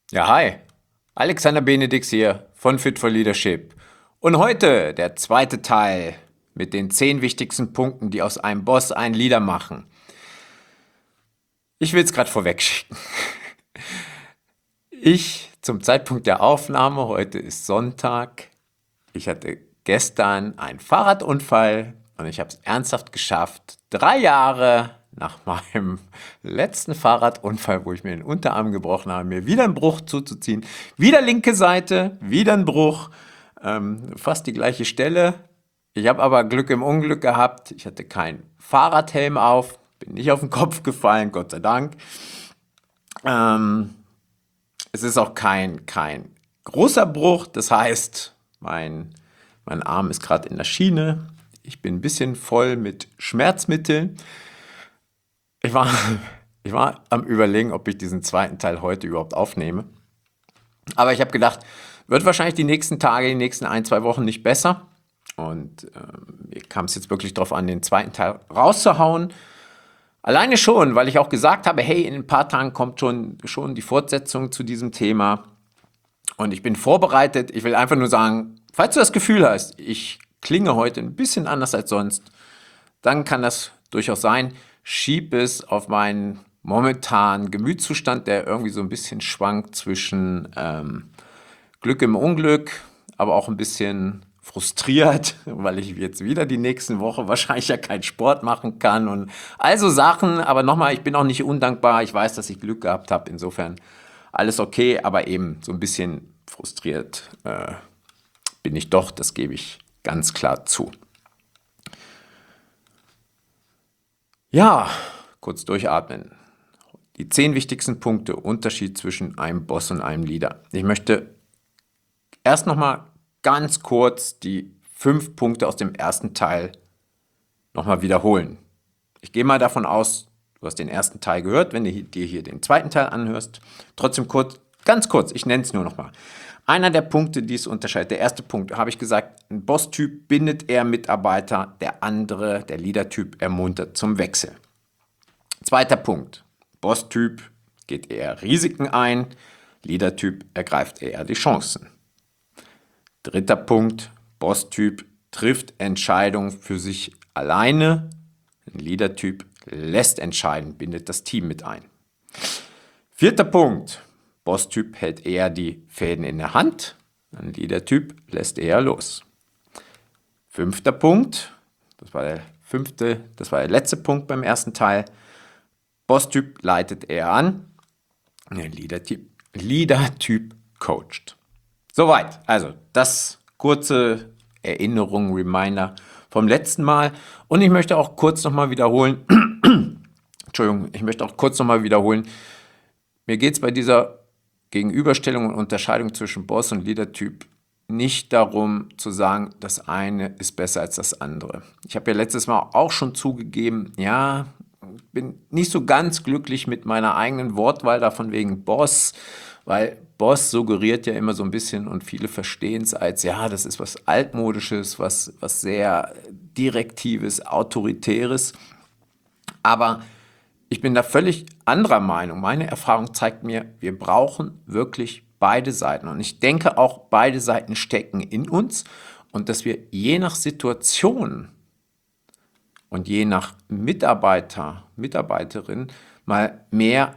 Ja, hi. Alexander Benedix hier von Fit for Leadership. Und heute der zweite Teil mit den 10 wichtigsten Punkten, die aus einem Boss einen Leader machen. Ich will es gerade vorweg schicken. Ich zum Zeitpunkt der Aufnahme, heute ist Sonntag. Ich hatte gestern einen Fahrradunfall und ich habe es ernsthaft geschafft, 3 Jahre nach meinem letzten Fahrradunfall, wo ich mir den Unterarm gebrochen habe, mir wieder einen Bruch zuzuziehen. Wieder linke Seite, wieder ein Bruch, fast die gleiche Stelle. Ich habe aber Glück im Unglück gehabt. Ich hatte keinen Fahrradhelm auf, bin nicht auf den Kopf gefallen, Gott sei Dank. Ähm, Es ist auch kein großer Bruch, das heißt, mein Arm ist gerade in der Schiene. Ich bin ein bisschen voll mit Schmerzmitteln. Ich war, ich war am Überlegen, ob ich diesen zweiten Teil heute überhaupt aufnehme. Aber ich habe gedacht, wird wahrscheinlich die nächsten Tage, die nächsten 1, 2 Wochen nicht besser. Und mir kam es jetzt wirklich darauf an, den zweiten Teil rauszuhauen. Alleine schon, weil ich auch gesagt habe, hey, in ein paar Tagen kommt schon die Fortsetzung zu diesem Thema. Und ich bin vorbereitet. Ich will einfach nur sagen, falls du das Gefühl hast, ich klinge heute ein bisschen anders als sonst, dann kann das durchaus sein. Schieb es auf meinen momentanen Gemütszustand, der irgendwie so ein bisschen schwankt zwischen Glück im Unglück, aber auch ein bisschen frustriert, weil ich jetzt wieder die nächsten Wochen wahrscheinlich ja keinen Sport machen kann und also Sachen. Aber nochmal, ich bin auch nicht undankbar. Ich weiß, dass ich Glück gehabt habe. Insofern alles okay, aber eben so ein bisschen frustriert bin ich doch. Das gebe ich ganz klar zu. Ja, kurz durchatmen. Die 10 wichtigsten Punkte, Unterschied zwischen einem Boss und einem Leader. Ich möchte erst nochmal ganz kurz die 5 Punkte aus dem ersten Teil nochmal wiederholen. Ich gehe mal davon aus, du hast den ersten Teil gehört, wenn du dir hier den zweiten Teil anhörst. Trotzdem kurz, ganz kurz, ich nenne es nur nochmal. Einer der Punkte, die es unterscheidet, der erste Punkt, habe ich gesagt, ein Boss-Typ bindet eher Mitarbeiter, der andere, der Leader-Typ, ermuntert zum Wechsel. Zweiter Punkt, Boss-Typ geht eher Risiken ein, Leader-Typ ergreift eher die Chancen. Dritter Punkt, Boss-Typ trifft Entscheidungen für sich alleine, ein Leader-Typ lässt entscheiden, bindet das Team mit ein. Vierter Punkt, Boss-Typ hält eher die Fäden in der Hand, ein Leader-Typ lässt eher los. Fünfter Punkt, das war der letzte Punkt beim ersten Teil, Boss-Typ leitet eher an, ein Leader-Typ coacht. Soweit, also das kurze Erinnerung, Reminder vom letzten Mal. Und ich möchte auch kurz nochmal wiederholen, Entschuldigung, ich möchte auch kurz nochmal wiederholen, mir geht es bei dieser Gegenüberstellung und Unterscheidung zwischen Boss und Leader-Typ nicht darum zu sagen, das eine ist besser als das andere. Ich habe ja letztes Mal auch schon zugegeben, ja, bin nicht so ganz glücklich mit meiner eigenen Wortwahl davon wegen Boss, weil Boss suggeriert ja immer so ein bisschen und viele verstehen es als, ja, das ist was Altmodisches, was sehr Direktives, Autoritäres. Aber ich bin da völlig anderer Meinung. Meine Erfahrung zeigt mir, wir brauchen wirklich beide Seiten. Und ich denke auch, beide Seiten stecken in uns und dass wir je nach Situation und je nach Mitarbeiter, Mitarbeiterin mal mehr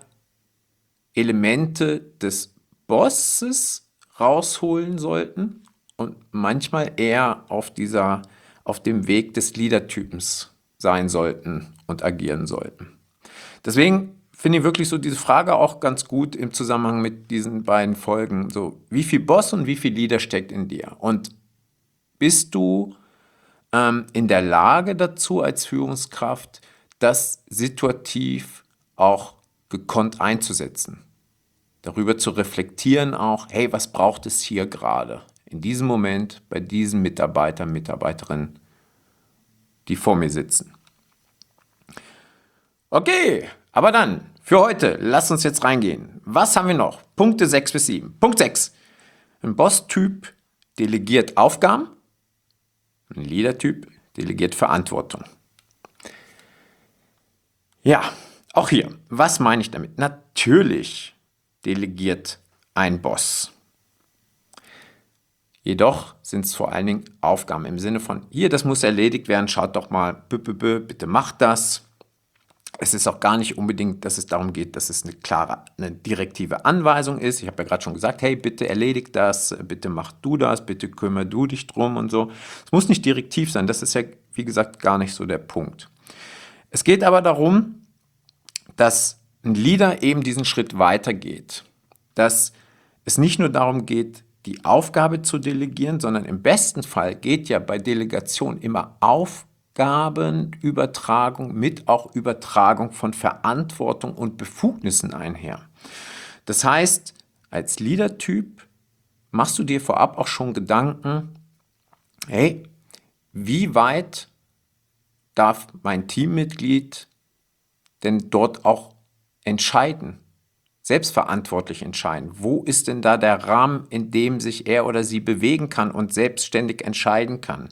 Elemente des Bosses rausholen sollten und manchmal eher auf dem Weg des Leader-Typens sein sollten und agieren sollten. Deswegen finde ich wirklich so diese Frage auch ganz gut im Zusammenhang mit diesen beiden Folgen. So, wie viel Boss und wie viel Leader steckt in dir? Und bist du in der Lage dazu als Führungskraft, das situativ auch gekonnt einzusetzen? Darüber zu reflektieren auch, hey, was braucht es hier gerade? In diesem Moment, bei diesen Mitarbeitern, Mitarbeiterinnen, die vor mir sitzen. Okay, aber dann, für heute, lass uns jetzt reingehen. Was haben wir noch? Punkte 6 bis 7. Punkt 6. Ein Boss-Typ delegiert Aufgaben, ein Leader-Typ delegiert Verantwortung. Ja, auch hier, was meine ich damit? Natürlich delegiert ein Boss. Jedoch sind es vor allen Dingen Aufgaben im Sinne von, hier, das muss erledigt werden, schaut doch mal, bitte macht das. Es ist auch gar nicht unbedingt, dass es darum geht, dass es eine direktive Anweisung ist. Ich habe ja gerade schon gesagt, hey, bitte erledigt das, bitte mach du das, bitte kümmere du dich drum und so. Es muss nicht direktiv sein, das ist ja, wie gesagt, gar nicht so der Punkt. Es geht aber darum, dass ein Leader eben diesen Schritt weitergeht. Dass es nicht nur darum geht, die Aufgabe zu delegieren, sondern im besten Fall geht ja bei Delegation immer Aufgabenübertragung mit auch Übertragung von Verantwortung und Befugnissen einher. Das heißt, als Leader-Typ machst du dir vorab auch schon Gedanken, hey, wie weit darf mein Teammitglied denn dort auch entscheiden? Selbstverantwortlich entscheiden. Wo ist denn da der Rahmen, in dem sich er oder sie bewegen kann und selbstständig entscheiden kann?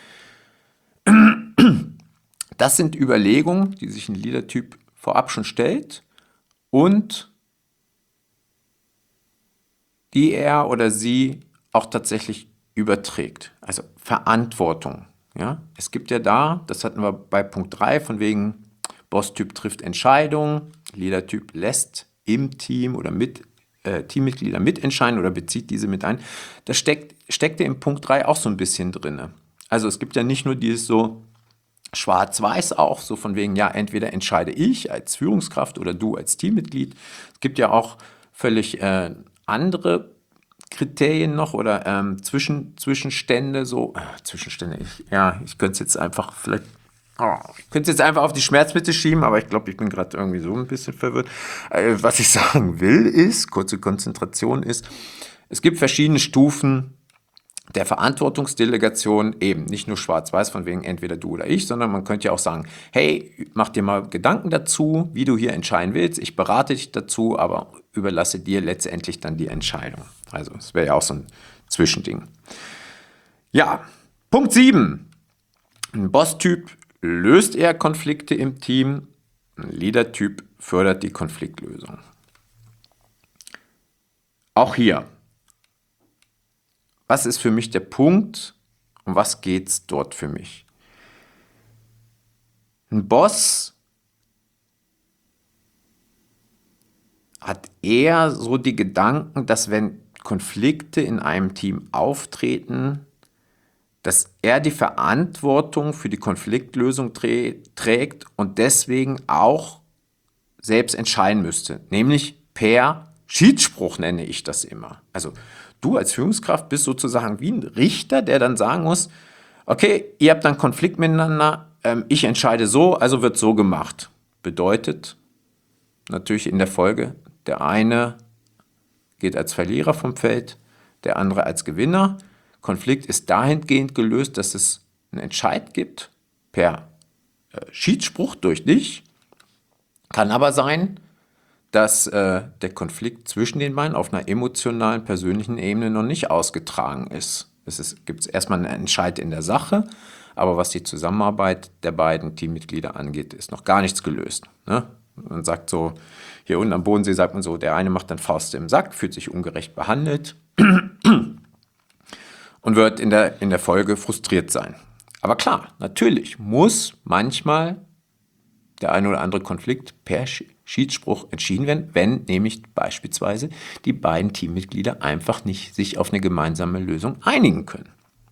Das sind Überlegungen, die sich ein Leader-Typ vorab schon stellt und die er oder sie auch tatsächlich überträgt. Also Verantwortung. Ja? Es gibt ja da, das hatten wir bei Punkt 3, von wegen Boss-Typ trifft Entscheidungen, Leader-Typ lässt im Team oder mit Teammitglieder mitentscheiden oder bezieht diese mit ein. Das steckte im Punkt 3 auch so ein bisschen drin. Also es gibt ja nicht nur dieses so schwarz-weiß auch, so von wegen, ja, entweder entscheide ich als Führungskraft oder du als Teammitglied. Es gibt ja auch völlig andere Kriterien noch oder Zwischenstände, so, Zwischenstände, ich könnte es jetzt einfach vielleicht ich könnte es jetzt einfach auf die Schmerzmittel schieben, aber ich glaube, ich bin gerade irgendwie so ein bisschen verwirrt. Was ich sagen will ist, kurze Konzentration ist, es gibt verschiedene Stufen der Verantwortungsdelegation, eben nicht nur schwarz-weiß von wegen entweder du oder ich, sondern man könnte ja auch sagen, hey, mach dir mal Gedanken dazu, wie du hier entscheiden willst. Ich berate dich dazu, aber überlasse dir letztendlich dann die Entscheidung. Also es wäre ja auch so ein Zwischending. Ja, Punkt 7. Ein Boss-Typ löst eher Konflikte im Team, ein Leader-Typ fördert die Konfliktlösung. Auch hier, was ist für mich der Punkt, um was geht es dort für mich? Ein Boss hat eher so die Gedanken, dass wenn Konflikte in einem Team auftreten, dass er die Verantwortung für die Konfliktlösung trägt und deswegen auch selbst entscheiden müsste. Nämlich per Schiedsspruch nenne ich das immer. Also du als Führungskraft bist sozusagen wie ein Richter, der dann sagen muss, okay, ihr habt dann Konflikt miteinander, ich entscheide so, also wird so gemacht. Bedeutet natürlich in der Folge, der eine geht als Verlierer vom Feld, der andere als Gewinner. Konflikt ist dahingehend gelöst, dass es einen Entscheid gibt per Schiedsspruch durch dich. Kann aber sein, dass der Konflikt zwischen den beiden auf einer emotionalen, persönlichen Ebene noch nicht ausgetragen ist. Gibt erstmal einen Entscheid in der Sache, aber was die Zusammenarbeit der beiden Teammitglieder angeht, ist noch gar nichts gelöst. Ne? Man sagt so, hier unten am Bodensee sagt man so, der eine macht dann Faust im Sack, fühlt sich ungerecht behandelt und wird in der Folge frustriert sein. Aber klar, natürlich muss manchmal der eine oder andere Konflikt per Schiedsspruch entschieden werden, wenn nämlich beispielsweise die beiden Teammitglieder einfach nicht sich auf eine gemeinsame Lösung einigen können.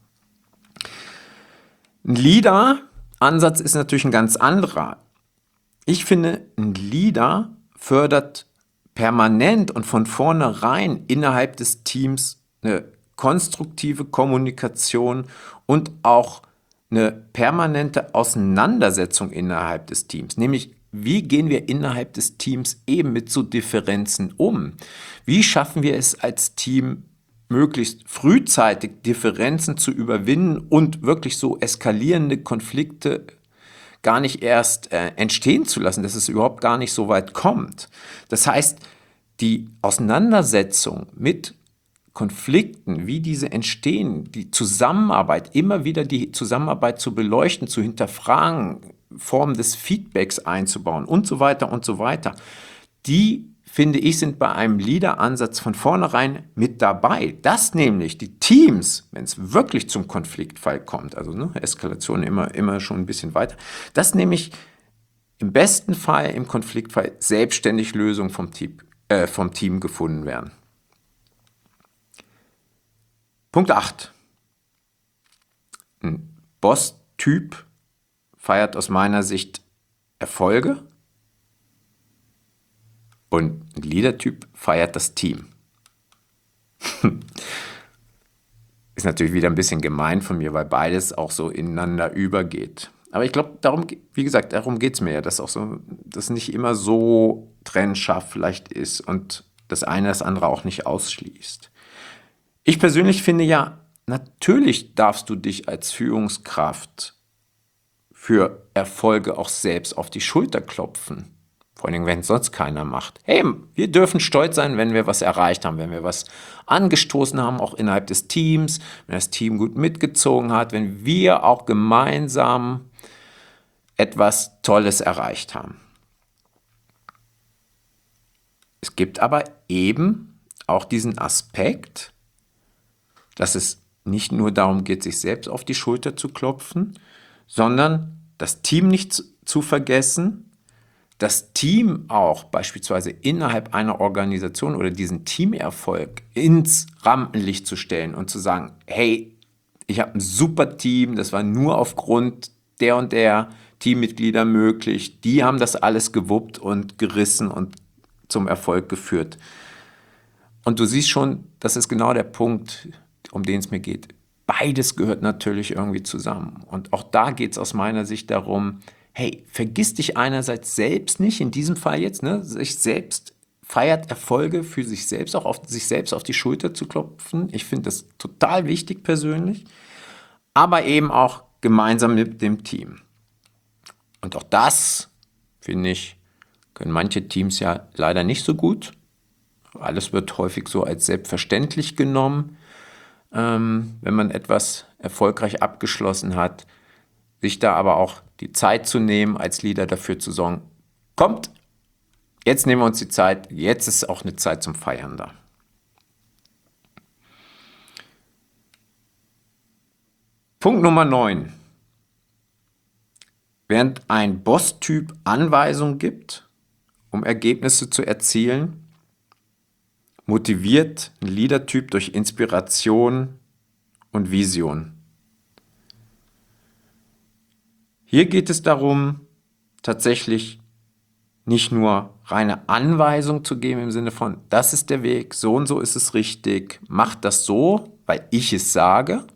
Ein Leader-Ansatz ist natürlich ein ganz anderer. Ich finde, ein Leader fördert permanent und von vornherein innerhalb des Teams eine konstruktive Kommunikation und auch eine permanente Auseinandersetzung innerhalb des Teams. Nämlich, wie gehen wir innerhalb des Teams eben mit so Differenzen um? Wie schaffen wir es als Team, möglichst frühzeitig Differenzen zu überwinden und wirklich so eskalierende Konflikte gar nicht erst entstehen zu lassen, dass es überhaupt gar nicht so weit kommt? Das heißt, die Auseinandersetzung mit Konflikten, wie diese entstehen, die Zusammenarbeit, immer wieder die Zusammenarbeit zu beleuchten, zu hinterfragen, Formen des Feedbacks einzubauen und so weiter, die finde ich, sind bei einem Leader-Ansatz von vornherein mit dabei, dass nämlich die Teams, wenn es wirklich zum Konfliktfall kommt, also Eskalation immer schon ein bisschen weiter, dass nämlich im besten Fall, im Konfliktfall, selbstständig Lösungen vom Team gefunden werden. Punkt 8. Ein Boss-Typ feiert aus meiner Sicht Erfolge und ein Leader-Typ feiert das Team. Ist natürlich wieder ein bisschen gemein von mir, weil beides auch so ineinander übergeht. Aber ich glaube, darum geht es mir ja, dass auch so, dass nicht immer so trennscharf vielleicht ist und das eine das andere auch nicht ausschließt. Ich persönlich finde ja, natürlich darfst du dich als Führungskraft für Erfolge auch selbst auf die Schulter klopfen. Vor allem, wenn es sonst keiner macht. Hey, wir dürfen stolz sein, wenn wir was erreicht haben, wenn wir was angestoßen haben, auch innerhalb des Teams, wenn das Team gut mitgezogen hat, wenn wir auch gemeinsam etwas Tolles erreicht haben. Es gibt aber eben auch diesen Aspekt, dass es nicht nur darum geht, sich selbst auf die Schulter zu klopfen, sondern das Team nicht zu vergessen, das Team auch beispielsweise innerhalb einer Organisation oder diesen Teamerfolg ins Rampenlicht zu stellen und zu sagen, hey, ich habe ein super Team, das war nur aufgrund der und der Teammitglieder möglich, die haben das alles gewuppt und gerissen und zum Erfolg geführt. Und du siehst schon, das ist genau der Punkt, um den es mir geht. Beides gehört natürlich irgendwie zusammen. Und auch da geht es aus meiner Sicht darum, hey, vergiss dich einerseits selbst nicht, in diesem Fall jetzt, sich selbst feiert Erfolge für sich selbst, auch auf sich selbst auf die Schulter zu klopfen. Ich finde das total wichtig persönlich, aber eben auch gemeinsam mit dem Team. Und auch das, finde ich, können manche Teams ja leider nicht so gut. Alles wird häufig so als selbstverständlich genommen, wenn man etwas erfolgreich abgeschlossen hat, sich da aber auch die Zeit zu nehmen, als Leader dafür zu sorgen, kommt, jetzt nehmen wir uns die Zeit, jetzt ist auch eine Zeit zum Feiern da. Punkt Nummer 9. Während ein Boss-Typ Anweisungen gibt, um Ergebnisse zu erzielen, motiviert ein Leader-Typ durch Inspiration und Vision. Hier geht es darum, tatsächlich nicht nur reine Anweisung zu geben im Sinne von, das ist der Weg, so und so ist es richtig, mach das so, weil ich es sage,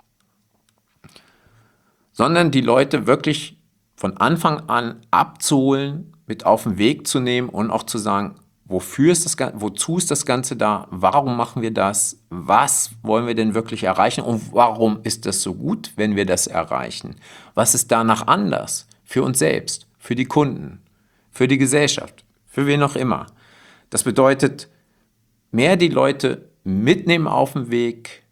sondern die Leute wirklich von Anfang an abzuholen, mit auf den Weg zu nehmen und auch zu sagen, wozu ist das Ganze da, warum machen wir das, was wollen wir denn wirklich erreichen und warum ist das so gut, wenn wir das erreichen? Was ist danach anders für uns selbst, für die Kunden, für die Gesellschaft, für wen auch immer? Das bedeutet, mehr die Leute mitnehmen auf den Weg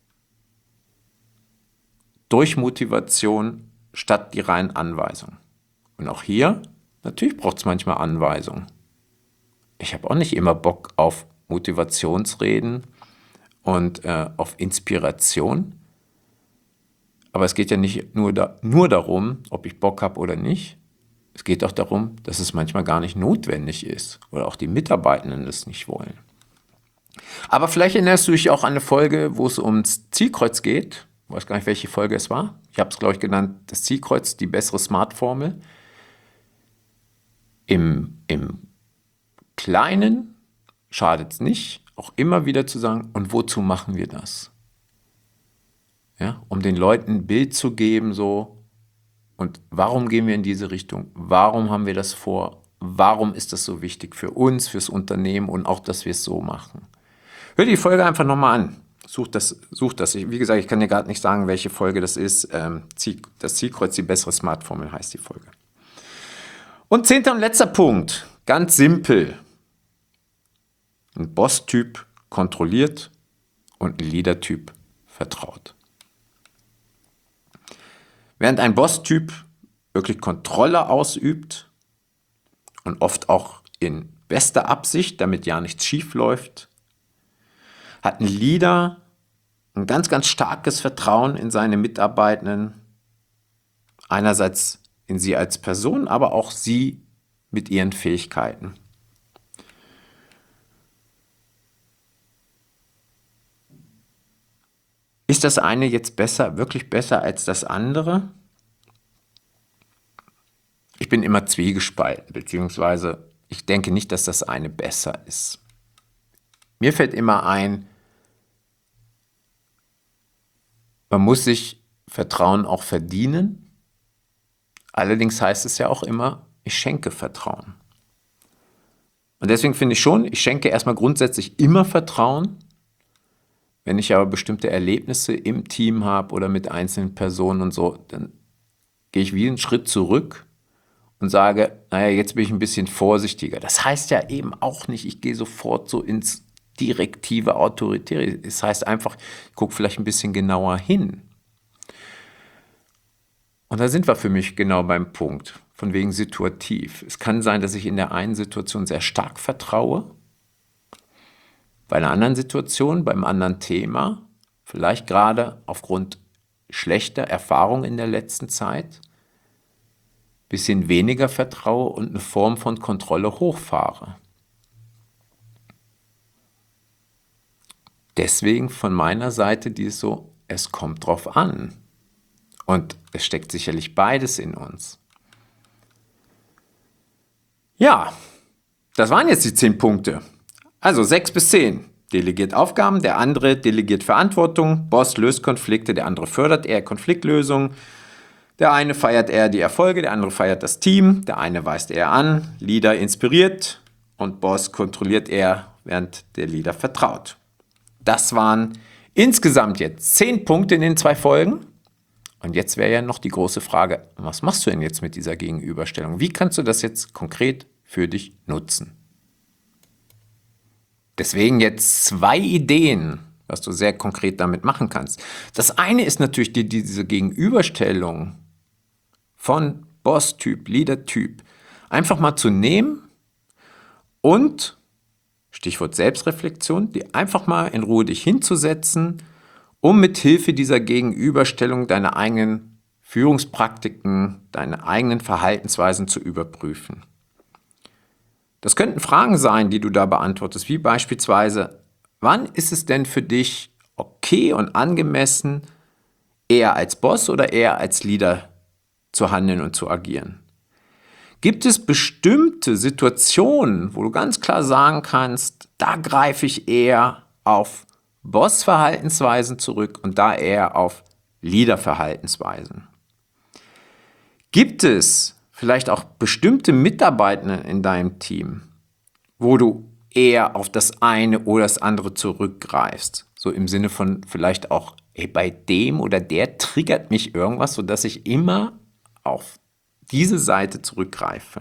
durch Motivation statt die reinen Anweisungen. Und auch hier, natürlich braucht es manchmal Anweisungen. Ich habe auch nicht immer Bock auf Motivationsreden und auf Inspiration. Aber es geht ja nicht nur darum, ob ich Bock habe oder nicht. Es geht auch darum, dass es manchmal gar nicht notwendig ist oder auch die Mitarbeitenden es nicht wollen. Aber vielleicht erinnerst du dich auch an eine Folge, wo es ums Zielkreuz geht. Ich weiß gar nicht, welche Folge es war. Ich habe es, glaube ich, genannt, das Zielkreuz, die bessere Smart-Formel. Im Kleinen schadet es nicht, auch immer wieder zu sagen, und wozu machen wir das? Ja, um den Leuten ein Bild zu geben, so, und warum gehen wir in diese Richtung? Warum haben wir das vor? Warum ist das so wichtig für uns, fürs Unternehmen und auch, dass wir es so machen? Hör die Folge einfach nochmal an. Such das. Wie gesagt, ich kann dir gerade nicht sagen, welche Folge das ist. Das Zielkreuz, die bessere Smart-Formel heißt die Folge. Und 10. und letzter Punkt, ganz simpel. Ein Boss-Typ kontrolliert und ein Leader-Typ vertraut. Während ein Boss-Typ wirklich Kontrolle ausübt und oft auch in beste Absicht, damit ja nichts schief läuft, hat ein Leader ein ganz, ganz starkes Vertrauen in seine Mitarbeitenden, einerseits in sie als Person, aber auch sie mit ihren Fähigkeiten. Ist das eine jetzt besser, wirklich besser als das andere? Ich bin immer zwiegespalten, beziehungsweise ich denke nicht, dass das eine besser ist. Mir fällt immer ein, man muss sich Vertrauen auch verdienen. Allerdings heißt es ja auch immer, ich schenke Vertrauen. Und deswegen finde ich schon, ich schenke erstmal grundsätzlich immer Vertrauen. Wenn ich aber bestimmte Erlebnisse im Team habe oder mit einzelnen Personen und so, dann gehe ich wie einen Schritt zurück und sage, naja, jetzt bin ich ein bisschen vorsichtiger. Das heißt ja eben auch nicht, ich gehe sofort so ins direktive, autoritäre. Es heißt einfach, ich gucke vielleicht ein bisschen genauer hin. Und da sind wir für mich genau beim Punkt, von wegen situativ. Es kann sein, dass ich in der einen Situation sehr stark vertraue, bei einer anderen Situation, beim anderen Thema, vielleicht gerade aufgrund schlechter Erfahrungen in der letzten Zeit, ein bisschen weniger vertraue und eine Form von Kontrolle hochfahre. Deswegen von meiner Seite dieses so, es kommt drauf an. Und es steckt sicherlich beides in uns. Ja, das waren jetzt die 10 Punkte. Also 6 bis 10. Delegiert Aufgaben, der andere delegiert Verantwortung, Boss löst Konflikte, der andere fördert eher Konfliktlösung. Der eine feiert eher die Erfolge, der andere feiert das Team, der eine weist eher an, Leader inspiriert und Boss kontrolliert eher, während der Leader vertraut. Das waren insgesamt jetzt 10 Punkte in den 2 Folgen. Und jetzt wäre ja noch die große Frage, was machst du denn jetzt mit dieser Gegenüberstellung? Wie kannst du das jetzt konkret für dich nutzen? Deswegen jetzt 2 Ideen, was du sehr konkret damit machen kannst. Das eine ist natürlich diese Gegenüberstellung von Boss-Typ, Leader-Typ einfach mal zu nehmen und, Stichwort Selbstreflexion, die einfach mal in Ruhe dich hinzusetzen, um mit Hilfe dieser Gegenüberstellung deine eigenen Führungspraktiken, deine eigenen Verhaltensweisen zu überprüfen. Das könnten Fragen sein, die du da beantwortest, wie beispielsweise, wann ist es denn für dich okay und angemessen, eher als Boss oder eher als Leader zu handeln und zu agieren? Gibt es bestimmte Situationen, wo du ganz klar sagen kannst, da greife ich eher auf Boss-Verhaltensweisen zurück und da eher auf Leader-Verhaltensweisen? Gibt es vielleicht auch bestimmte Mitarbeiter in deinem Team, wo du eher auf das eine oder das andere zurückgreifst? So im Sinne von vielleicht auch, bei dem oder der triggert mich irgendwas, sodass ich immer auf diese Seite zurückgreife.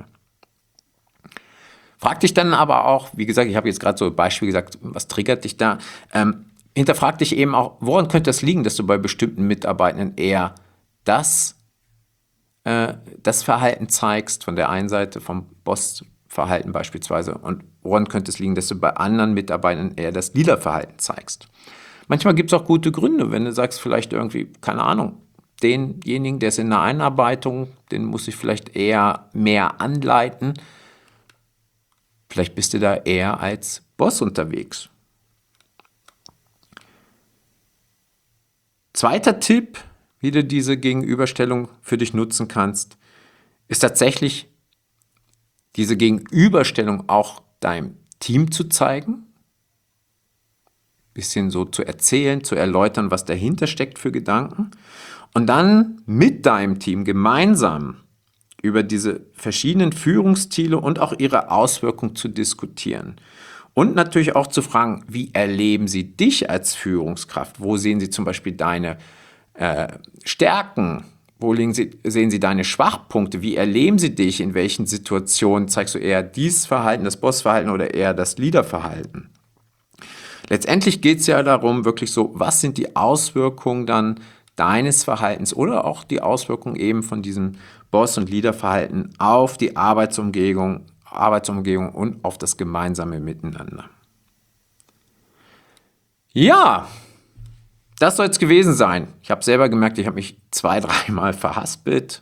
Frag dich dann aber auch, wie gesagt, ich habe jetzt gerade so ein Beispiel gesagt, was triggert dich da? Hinterfrag dich eben auch, woran könnte das liegen, dass du bei bestimmten Mitarbeitenden eher das Verhalten zeigst, von der einen Seite vom Boss-Verhalten beispielsweise, und woran könnte es liegen, dass du bei anderen Mitarbeitern eher das Leader-Verhalten zeigst? Manchmal gibt es auch gute Gründe, wenn du sagst, vielleicht irgendwie, keine Ahnung, denjenigen, der ist in einer Einarbeitung, den muss ich vielleicht eher mehr anleiten. Vielleicht bist du da eher als Boss unterwegs. Zweiter Tipp, wie du diese Gegenüberstellung für dich nutzen kannst, ist tatsächlich diese Gegenüberstellung auch deinem Team zu zeigen, ein bisschen so zu erzählen, zu erläutern, was dahinter steckt für Gedanken, und dann mit deinem Team gemeinsam über diese verschiedenen Führungsstile und auch ihre Auswirkungen zu diskutieren. Und natürlich auch zu fragen, wie erleben sie dich als Führungskraft? Wo sehen sie zum Beispiel deine Stärken? Wo sehen sie deine Schwachpunkte? Wie erleben sie dich? In welchen Situationen zeigst du eher dieses Verhalten, das Bossverhalten oder eher das Leaderverhalten? Letztendlich geht es ja darum, wirklich so, was sind die Auswirkungen dann deines Verhaltens oder auch die Auswirkungen eben von diesem Boss- und Leaderverhalten auf die Arbeitsumgebung, Arbeitsumgebung und auf das gemeinsame Miteinander. Ja, das soll es gewesen sein. Ich habe selber gemerkt, ich habe mich 2-3 Mal verhaspelt.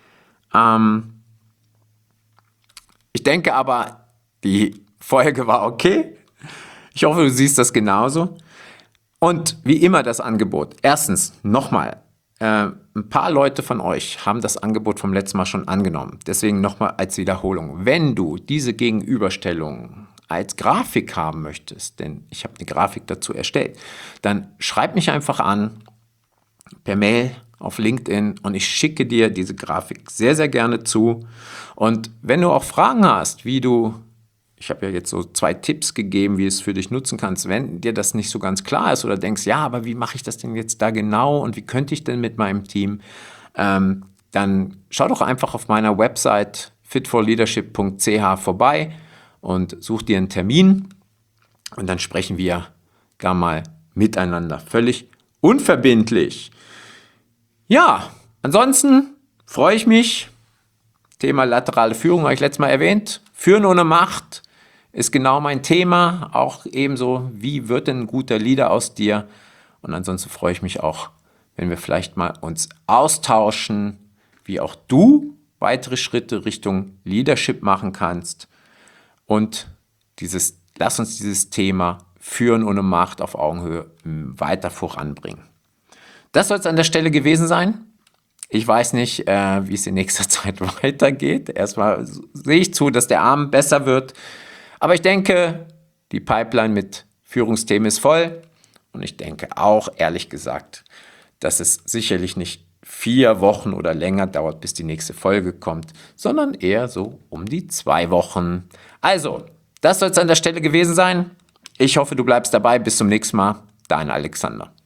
Ich denke aber, die Folge war okay. Ich hoffe, du siehst das genauso. Und wie immer das Angebot. Erstens, nochmal, ein paar Leute von euch haben das Angebot vom letzten Mal schon angenommen. Deswegen nochmal als Wiederholung. Wenn du diese Gegenüberstellung als Grafik haben möchtest, denn ich habe eine Grafik dazu erstellt, dann schreib mich einfach an per Mail auf LinkedIn und ich schicke dir diese Grafik sehr, sehr gerne zu. Und wenn du auch Fragen hast, ich habe ja jetzt so 2 Tipps gegeben, wie du es für dich nutzen kannst, wenn dir das nicht so ganz klar ist oder denkst, ja, aber wie mache ich das denn jetzt da genau und wie könnte ich denn mit meinem Team, dann schau doch einfach auf meiner Website fitforleadership.ch vorbei und such dir einen Termin und dann sprechen wir da mal miteinander. Völlig unverbindlich. Ja, ansonsten freue ich mich. Thema laterale Führung habe ich letztes Mal erwähnt. Führen ohne Macht ist genau mein Thema. Auch ebenso, wie wird denn ein guter Leader aus dir? Und ansonsten freue ich mich auch, wenn wir vielleicht mal uns austauschen, wie auch du weitere Schritte Richtung Leadership machen kannst. Und lass uns dieses Thema Führen ohne Macht auf Augenhöhe weiter voranbringen. Das soll es an der Stelle gewesen sein. Ich weiß nicht, wie es in nächster Zeit weitergeht. Erstmal sehe ich zu, dass der Abend besser wird. Aber ich denke, die Pipeline mit Führungsthemen ist voll. Und ich denke auch, ehrlich gesagt, dass es sicherlich nicht 4 Wochen oder länger dauert, bis die nächste Folge kommt, sondern eher so um die 2 Wochen. Also, das soll es an der Stelle gewesen sein. Ich hoffe, du bleibst dabei. Bis zum nächsten Mal. Dein Alexander.